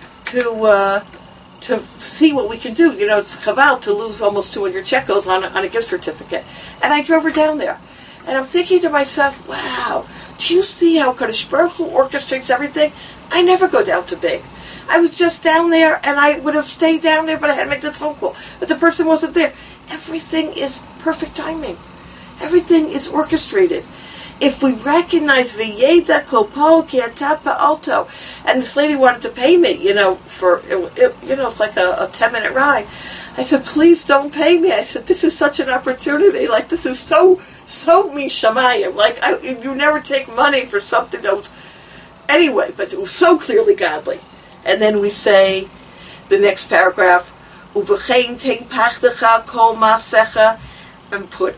to uh, to see what we can do. You know, it's chaval to lose almost two hundred shekels on a, on a gift certificate. And I drove her down there. And I'm thinking to myself, wow, do you see how Kadosh Baruch Hu orchestrates everything? I never go down to Big. I was just down there, and I would have stayed down there, but I had to make this phone call. But the person wasn't there. Everything is perfect timing. Everything is orchestrated. If we recognize V'yeda kopol ki ata pa'alto, and this lady wanted to pay me, you know, for, it, it, you know, it's like a, a ten-minute ride. I said, please don't pay me. I said, this is such an opportunity. Like, this is so, so mishamayim. Like, I, you never take money for something that was, anyway, but it was so clearly godly. And then we say, the next paragraph, U'v'chein tein pachtecha kol ma'asecha, and put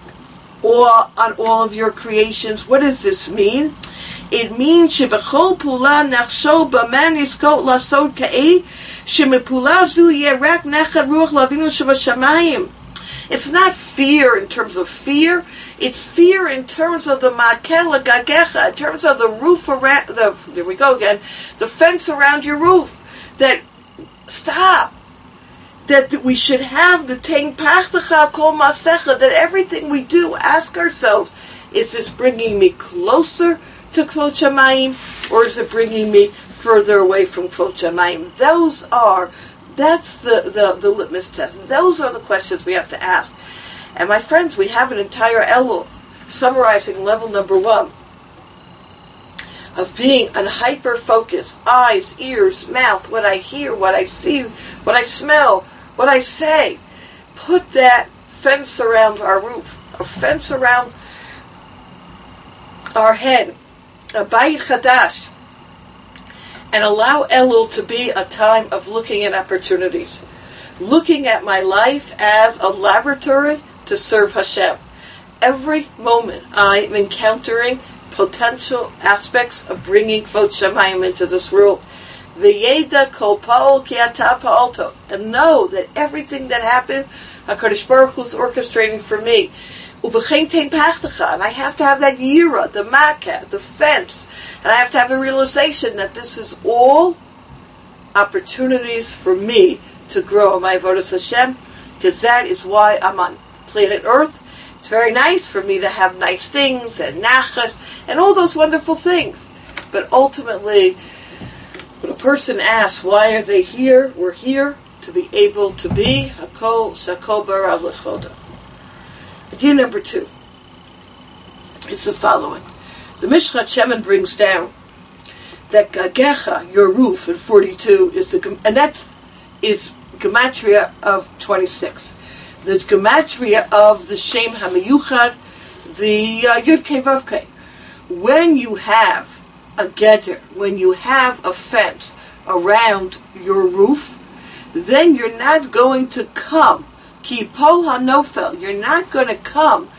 all on all of your creations. What does this mean? It means shebechol pula nachshol b'man yiskot lasod ka'ed shemepula zu yeh rak nechad ruach lavinu shebashamayim. It's not fear in terms of fear. It's fear in terms of the makel gagecha, in terms of the roof around. The there we go again. The fence around your roof. That stop. That, that we should have the tein pachtecha kol masecha. That everything we do, ask ourselves: is this bringing me closer to kvod shamayim, or is it bringing me further away from kvod shamayim? Those are. That's the, the, the litmus test. Those are the questions we have to ask. And my friends, we have an entire Elul summarizing level number one of being on hyper-focus, eyes, ears, mouth, what I hear, what I see, what I smell, what I say. Put that fence around our roof, a fence around our head, a bayit chadash. And allow Elul to be a time of looking at opportunities. Looking at my life as a laboratory to serve Hashem. Every moment I'm encountering potential aspects of bringing Kvod Shamayim into this world. V'yeda kol pa'ol ki ata pa'alto. And know that everything that happened, HaKadosh Baruch Hu is orchestrating for me. Uv'chein tein pachtecha. And I have to have that yira, the makkah, the fence. And I have to have a realization that this is all opportunities for me to grow my avodas Hashem, because that is why I'm on planet Earth. It's very nice for me to have nice things and nachas and all those wonderful things. But ultimately, when a person asks, why are they here? We're here to to be able to be Hakol Shakol Bara L'Choda. Idea number two is the following. The Mishchat Shemen brings down that Gagecha, your roof, in forty-two, is the, and that is Gematria of twenty-six. The Gematria of the Shem HaMeyuchad, the uh, Yud Kei Vav Kei. When you have a geder, when you have a fence around your roof, then you're not going to come, Ki Pol HaNofel, you're not going to come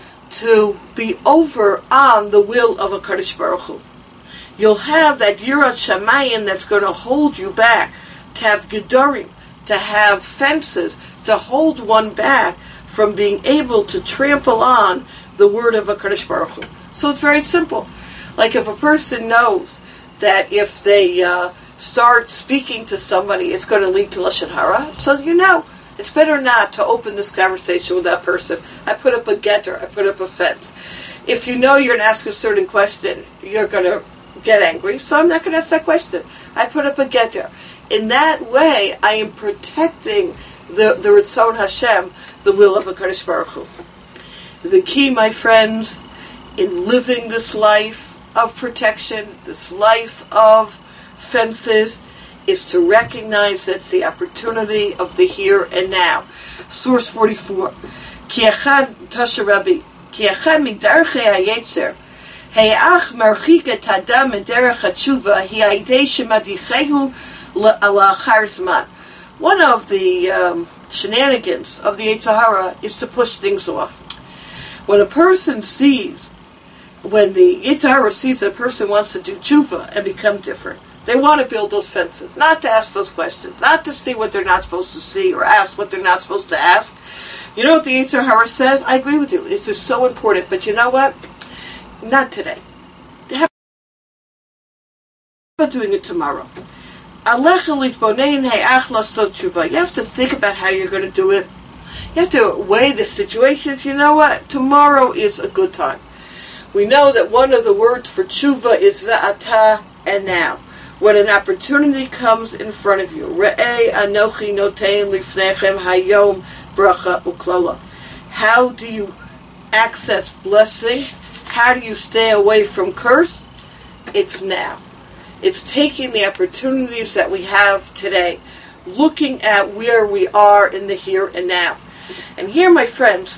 to be over on the will of a Kadosh Baruch Hu. You'll have that Yirat Shamayim that's going to hold you back, to have Gedorim, to have fences, to hold one back from being able to trample on the word of a Kadosh Baruch Hu. So it's very simple. Like if a person knows that if they uh, start speaking to somebody, it's going to lead to Lashon Hara, so you know, it's better not to open this conversation with that person. I put up a getter, I put up a fence. If you know you're going to ask a certain question, you're going to get angry, so I'm not going to ask that question. I put up a getter. In that way, I am protecting the, the Ritzon Hashem, the will of the Kadosh Baruch Hu. The key, my friends, in living this life of protection, this life of fences, is to recognize that it's the opportunity of the here and now. Source forty-four. Ki echad Tasha Rabbi, ki echad midarchei hayetzer, he'ach marchik et hadam mederech hatshuva, hi aidei shemadichehu la'achar zman. One of the um, shenanigans of the Yetzer Hara is to push things off. When a person sees, when the Yetzer Hara sees that a person wants to do tshuva and become different, they want to build those fences, not to ask those questions, not to see what they're not supposed to see or ask what they're not supposed to ask. You know what the Yetzer Hara says? I agree with you. It's just so important. But you know what? Not today. How about doing it tomorrow? You have to think about how you're going to do it. You have to weigh the situations. You know what? Tomorrow is a good time. We know that one of the words for tshuva is ve'ata, and now. When an opportunity comes in front of you, Re'ei anochi notein lifnechem hayom bracha uklola. How do you access blessing? How do you stay away from curse? It's now. It's taking the opportunities that we have today, looking at where we are in the here and now. And here, my friends,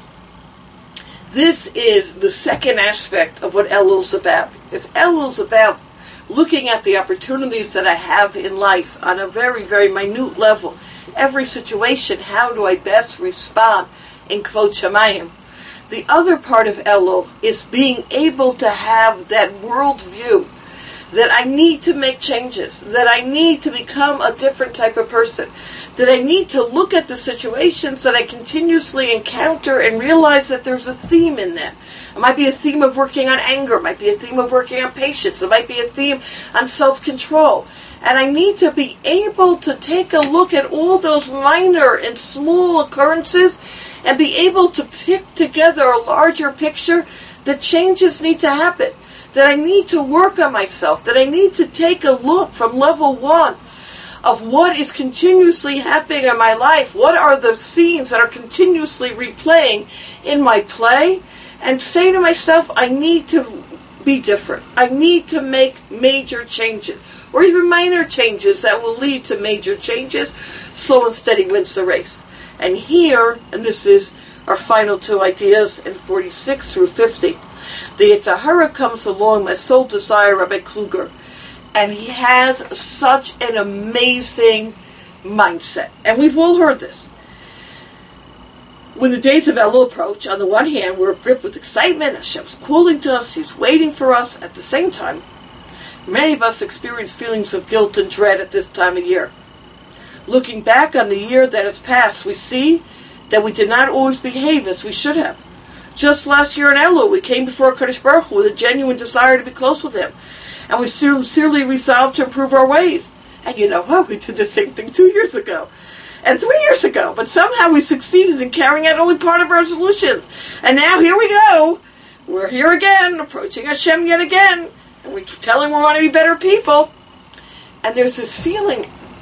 this is the second aspect of what Elul's about. If Elul's about looking at the opportunities that I have in life on a very, very minute level, every situation, how do I best respond in Kvod Shamayim? The other part of Elul is being able to have that worldview that I need to make changes, that I need to become a different type of person, that I need to look at the situations that I continuously encounter and realize that there's a theme in them. It might be a theme of working on anger, it might be a theme of working on patience, it might be a theme on self-control. And I need to be able to take a look at all those minor and small occurrences and be able to pick together a larger picture that changes need to happen, that I need to work on myself, that I need to take a look from level one of what is continuously happening in my life, what are the scenes that are continuously replaying in my play, and say to myself, I need to be different. I need to make major changes, or even minor changes that will lead to major changes. Slow and steady wins the race. And here, and this is our final two ideas in forty-six through fifty, the Yetzer Hara comes along, my soul desire, Rabbi Kluger, and he has such an amazing mindset. And we've all heard this. When the days of Elul approach, on the one hand, we're gripped with excitement. Hashem's calling to us. He's waiting for us. At the same time, many of us experience feelings of guilt and dread at this time of year. Looking back on the year that has passed, we see that we did not always behave as we should have. Just last year in Elul, we came before Kadosh Baruch Hu with a genuine desire to be close with Him. And we sincerely resolved to improve our ways. And you know what? We did the same thing two years ago. And three years ago. But somehow we succeeded in carrying out only part of our solutions. And now here we go. We're here again, approaching Hashem yet again. And we tell Him we want to be better people. And there's this feeling,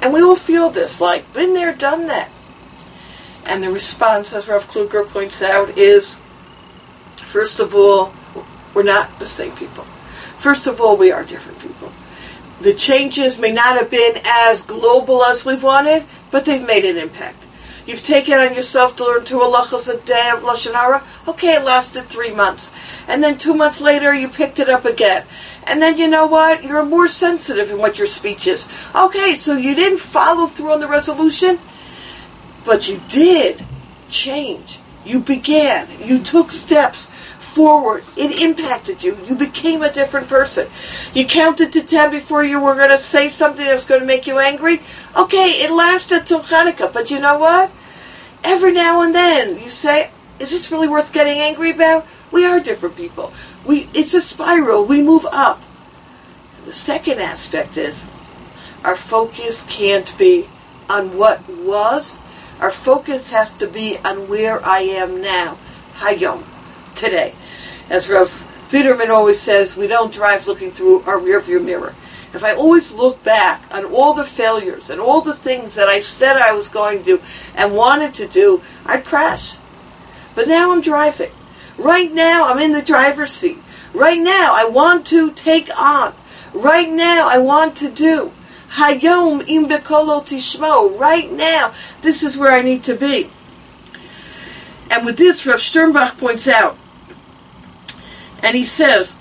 And we all feel this, like, been there, done that. And the response, as Rav Kluger points out, is, first of all, we're not the same people. First of all, we are different people. The changes may not have been as global as we've wanted, but they've made an impact. You've taken on yourself to learn two halachos a day of Lashon Hara. Okay, it lasted three months. And then two months later, you picked it up again. And then, you know what? You're more sensitive in what your speech is. Okay, so you didn't follow through on the resolution, but you did change. You began. You took steps forward. It impacted you. You became a different person. You counted to ten before you were going to say something that was going to make you angry. Okay, it lasted till Hanukkah, but you know what? Every now and then you say, is this really worth getting angry about? We are different people. We It's a spiral. We move up. And the second aspect is our focus can't be on what was. Our focus has to be on where I am now. Hayom. Today. As Rav Peterman always says, we don't drive looking through our rearview mirror. If I always look back on all the failures and all the things that I said I was going to do and wanted to do, I'd crash. But now I'm driving. Right now I'm in the driver's seat. Right now I want to take on. Right now I want to do. Hayom im bekolo tishmo. Right now, this is where I need to be. And with this, Rav Sternbach points out, and he says,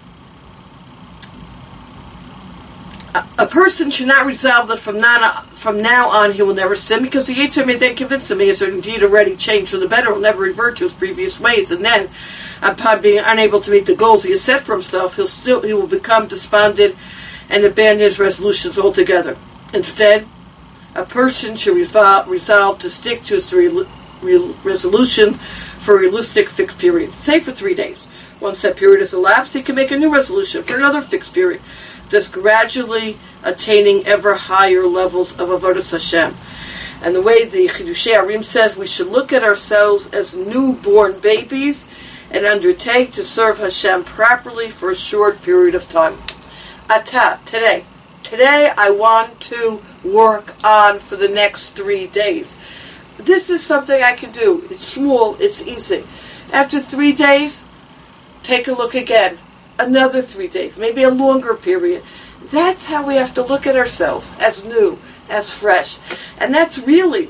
a, a person should not resolve that from now, from now on he will never sin, because the Yetzer may then convince him he has indeed already changed for the better, will never revert to his previous ways, and then, upon being unable to meet the goals he has set for himself, he'll still he will become despondent and abandon his resolutions altogether. Instead, a person should resolve, resolve to stick to his re, re, resolution for a realistic fixed period, say for three days. Once that period is elapsed, he can make a new resolution for another fixed period, thus gradually attaining ever higher levels of Avodas Hashem. And the way the Chidushei Arim says, we should look at ourselves as newborn babies and undertake to serve Hashem properly for a short period of time. Ata, today. Today I want to work on for the next three days. This is something I can do. It's small, it's easy. After three days, take a look again. Another three days, maybe a longer period. That's how we have to look at ourselves, as new, as fresh. And that's really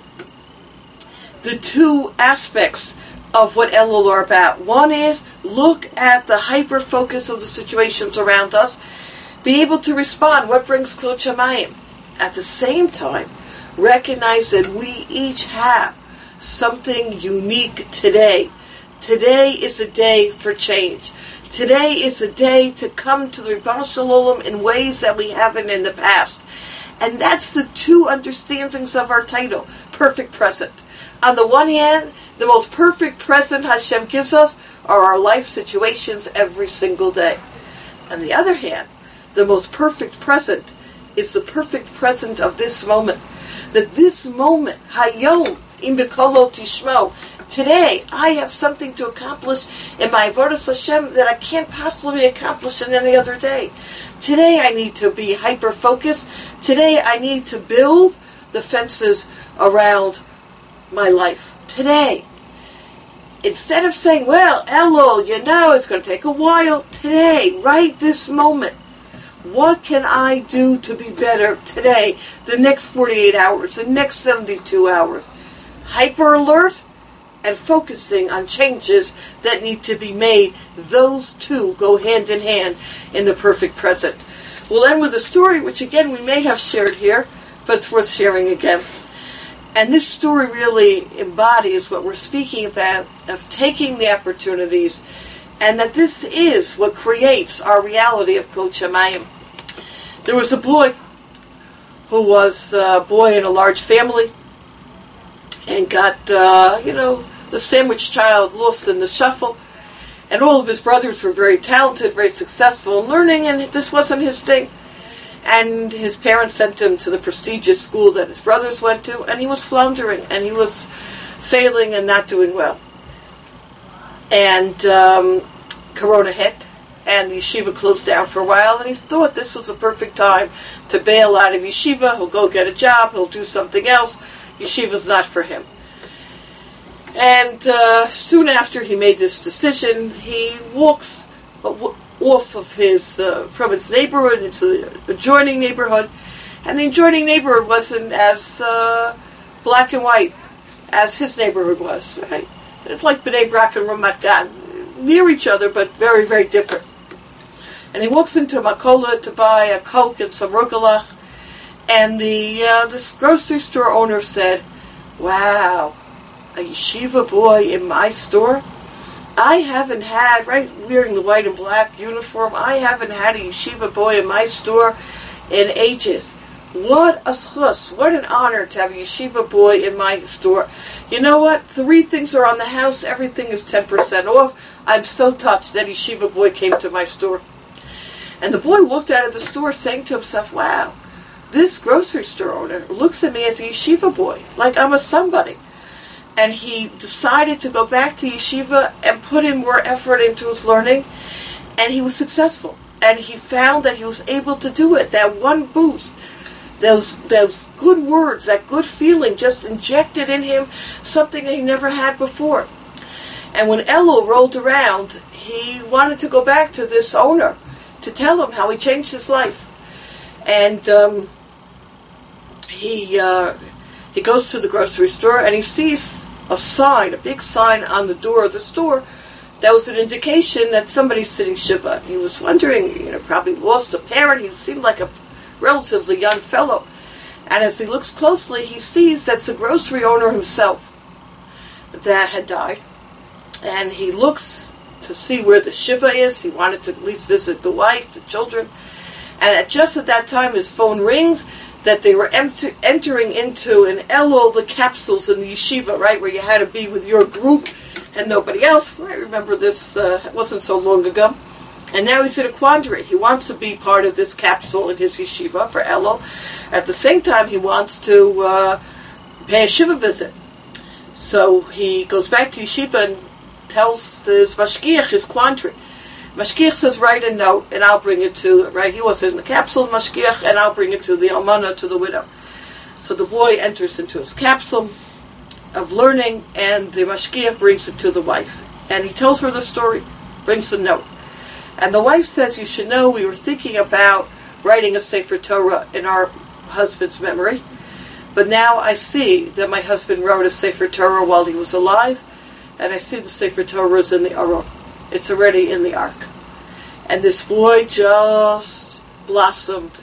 the two aspects of what Elul are about. One is, look at the hyper-focus of the situations around us, be able to respond, what brings Kol Shamayim. At the same time, recognize that we each have something unique today. Today is a day for change. Today is a day to come to the Ribbon Shalom in ways that we haven't in the past. And that's the two understandings of our title, perfect present. On the one hand, the most perfect present Hashem gives us are our life situations every single day. On the other hand, the most perfect present is the perfect present of this moment. That this moment, Hayom, im bekolo tishmo, today I have something to accomplish in my Avodas Hashem that I can't possibly accomplish in any other day. Today I need to be hyper-focused. Today I need to build the fences around my life. Today. Instead of saying, well, Elul, you know, it's going to take a while. Today, right this moment. What can I do to be better today, the next forty-eight hours, the next seventy-two hours? Hyper alert and focusing on changes that need to be made. Those two go hand in hand in the perfect present. We'll end with a story, which again we may have shared here, but it's worth sharing again. And this story really embodies what we're speaking about, of taking the opportunities, and that this is what creates our reality of Kol Shamayim. There was a boy who was a boy in a large family and got, uh, you know, the sandwich child lost in the shuffle. And all of his brothers were very talented, very successful in learning, and this wasn't his thing. And his parents sent him to the prestigious school that his brothers went to, and he was floundering, and he was failing and not doing well. And um, Corona hit, and the yeshiva closed down for a while, and he thought this was the perfect time to bail out of yeshiva. He'll go get a job, he'll do something else. Yeshiva's not for him. And uh, soon after he made this decision, he walks off of his uh, from his neighborhood into the adjoining neighborhood, and the adjoining neighborhood wasn't as uh, black and white as his neighborhood was. Right? It's like Bnei Brak and Ramat Gan, near each other, but very, very different. And he walks into Makola to buy a Coke and some rugelach, and the uh, this grocery store owner said, "Wow, a yeshiva boy in my store? I haven't had," right, wearing the white and black uniform, "I haven't had a yeshiva boy in my store in ages. What a schus, what an honor to have a yeshiva boy in my store. You know what? Three things are on the house, everything is ten percent off. I'm so touched that yeshiva boy came to my store." And the boy walked out of the store saying to himself, "Wow, this grocery store owner looks at me as a yeshiva boy, like I'm a somebody." And he decided to go back to yeshiva and put in more effort into his learning, and he was successful. And he found that he was able to do it. That one boost, those those good words, that good feeling just injected in him something that he never had before. And when Elul rolled around, he wanted to go back to this owner to tell him how he changed his life. And um, he uh, he goes to the grocery store and he sees a sign, a big sign on the door of the store that was an indication that somebody's sitting Shiva. He was wondering, you know, probably lost a parent. He seemed like a relatively young fellow. And as he looks closely, he sees that's the grocery owner himself that had died. And he looks to see where the Shiva is. He wanted to at least visit the wife, the children. And at just at that time, his phone rings that they were enter- entering into an Elul, the capsules in the yeshiva, right, where you had to be with your group and nobody else. I remember this, uh, it wasn't so long ago. And now he's in a quandary. He wants to be part of this capsule in his yeshiva for Elul. At the same time, he wants to uh, pay a shiva visit. So he goes back to yeshiva and tells his mashgiach his quandary. Mashgiach says, "Write a note, and I'll bring it to," right, he was in the capsule, Mashgiach, "and I'll bring it to the almana, to the widow." So the boy enters into his capsule of learning, and the Mashgiach brings it to the wife. And he tells her the story, brings the note. And the wife says, "You should know we were thinking about writing a Sefer Torah in our husband's memory, but now I see that my husband wrote a Sefer Torah while he was alive, and I see the Sefer Torah is in the Aron. It's already in the ark." And this boy just blossomed.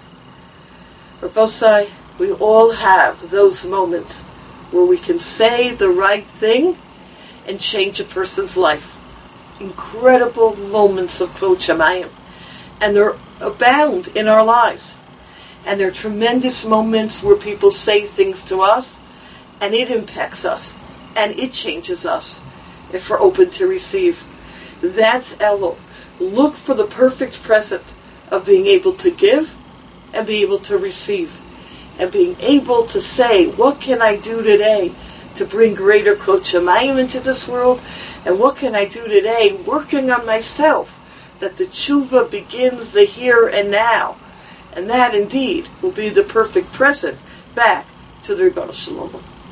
Rabosai, we all have those moments where we can say the right thing and change a person's life. Incredible moments of Kvod Shamayim. And they're abound in our lives. And they're tremendous moments where people say things to us, and it impacts us, and it changes us, if we're open to receive. That's Elul. Look for the perfect present of being able to give and be able to receive. And being able to say, what can I do today to bring greater Kvod Shamayim into this world? And what can I do today working on myself that the tshuva begins the here and now? And that indeed will be the perfect present back to the Ribono Shel Olam.